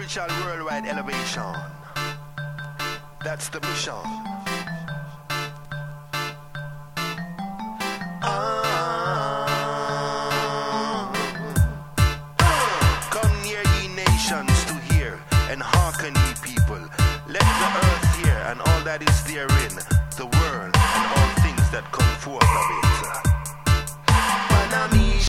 spiritual worldwide elevation. That's the mission. Come near ye nations to hear, and hearken ye people. Let the earth hear, and all that is therein, the world, and all things that come forth of it.